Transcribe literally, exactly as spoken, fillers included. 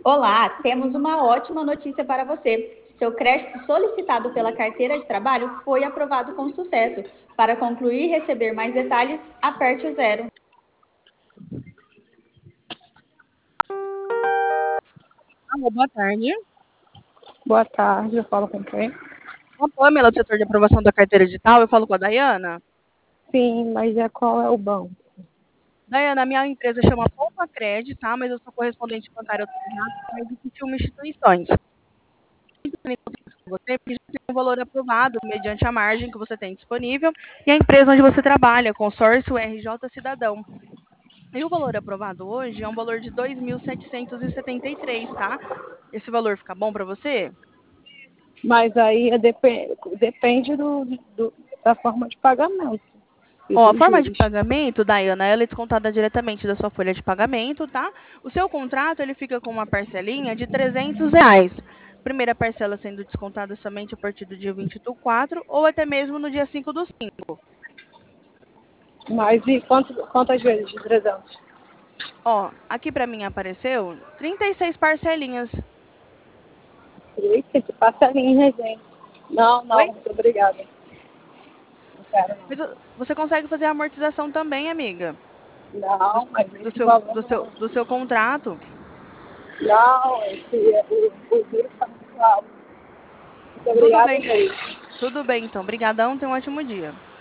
Olá, temos uma ótima notícia para você. Seu crédito solicitado pela carteira de trabalho foi aprovado com sucesso. Para concluir e receber mais detalhes, aperte o zero. Alô, boa tarde. Boa tarde, eu falo com quem? A Pamela, do setor de aprovação da carteira digital, eu falo com a Dayana. Sim, mas é qual é o banco? Dayana, a minha empresa chama Poupa Cred, tá? Mas eu sou correspondente bancário autorizado para mais de vinte e uma instituições. Você já tem um valor aprovado mediante a margem que você tem disponível e a empresa onde você trabalha, consórcio R J Cidadão. E o valor aprovado hoje é um valor de dois mil setecentos e setenta e três, tá? Esse valor fica bom para você? Mas aí é depe- depende do, do- da forma de pagamento e Ó, a dos forma de juros. pagamento, Dayana, ela é descontada diretamente da sua folha de pagamento, tá? O seu contrato, ele fica com uma parcelinha de trezentos reais. Primeira parcela sendo descontada somente a partir do dia vinte do quatro ou até mesmo no dia cinco do cinco. Mas e quanto, quantas vezes de trezentos? Ó, aqui pra mim apareceu trinta e seis parcelinhas. Eita, que parcelinha, gente. Não, Oi? não, muito obrigada. Não quero, Mas o- você consegue fazer a amortização também, amiga, não. do, Não, mas do esse seu, valor do seu, não. do seu contrato. Não, esse, o, o juro está muito alto. Muito Tudo obrigada bem, mesmo. tudo bem então. Obrigadão, tenha um ótimo dia.